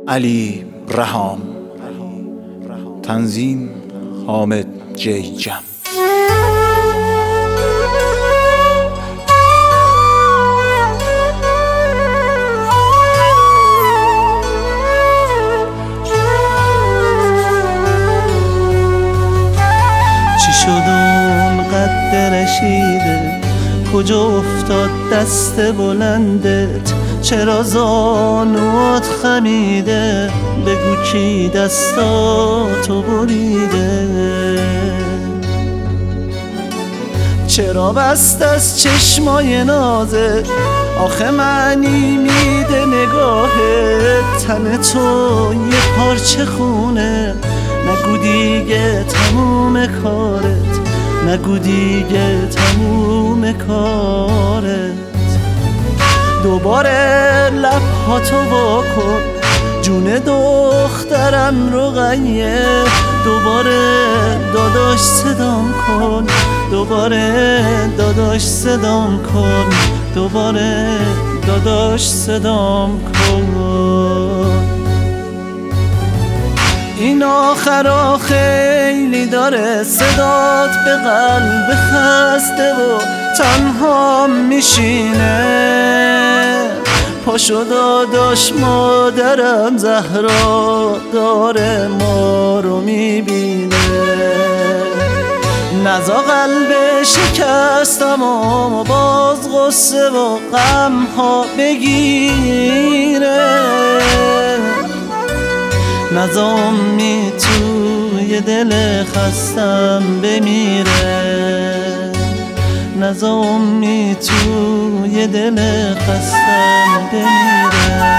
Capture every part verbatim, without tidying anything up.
علی رهام. تنظیم حامد جی جم. چی شد اون قد رشیده، کجا افتاد دست بلندت؟ چرا زانوات خمیده؟ بگو کی دستاتو بریده؟ چرا بست از چشمای نازت؟ آخه معنی میده نگاهت. تن تو یه پارچه خونه، نگو دیگه تموم کارت، نگو دیگه تموم کارت. دوباره لبهاتو واکن، جون دخترم رو غیه. دوباره داداش صدام کن، دوباره داداش صدام کن، دوباره داداش صدام کن. این آخرا خیلی داره، صدات به قلب خسته و تنها میشینه. پاشو داداش مادرم زهرا داره ما رو میبینه. نزا قلب شکستم و باز غصه و غم ها بگیره. نزا امی توی دل خستم بمیره. نزا امی توی دل خستم بمیره.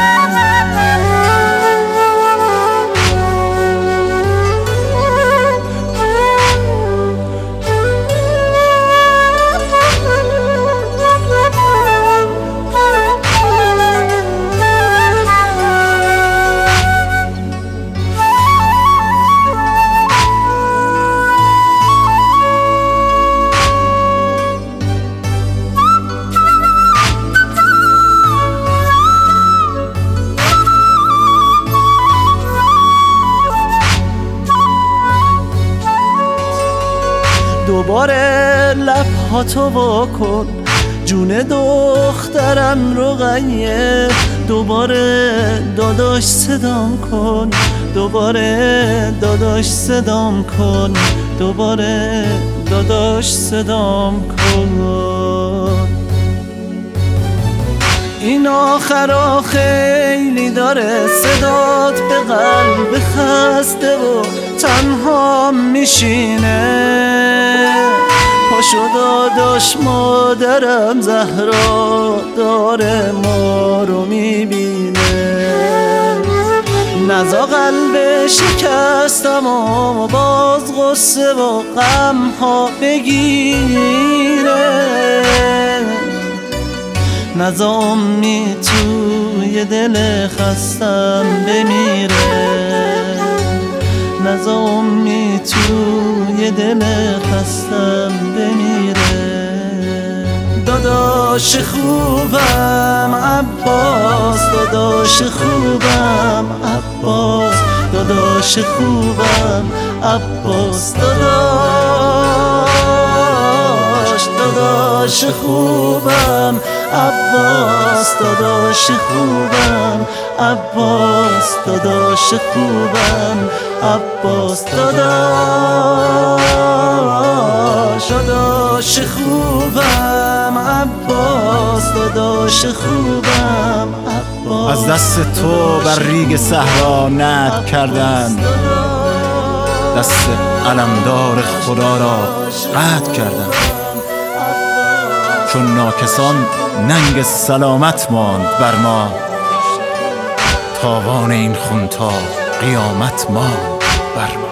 دوباره لبهاتو واکن، جون دخترم رو غیه. دوباره داداش صدام کن، دوباره داداش صدام کن، دوباره داداش صدام کن. این آخرا خیلی داره، صدات به قلب خسته و تنها میشینه. پاشو داداش مادرم زهرا داره ما رو میبینه. نزا قلب شکستم و باز غصه و غم ها بگیره. نزا امی توی دل خستم بمیره. نزا امی توی دل خستم بمیره. داداش خوبم عباس، داداش خوبم عباس، داداش خوبم عباس. داداش داداش خوبم عباس، داداش خوبم عباس، داداش خوبم عباس. داداش داداش خوبم عباس، داداش خوبم عباس. از دست تو بر ریگ صحرا نطع کردند، دست علمدار خدا را قطع کردند. چون ناکسان ننگ سلامت ماند بر ما، تاوان این خون تا قیامت ماند بر ما.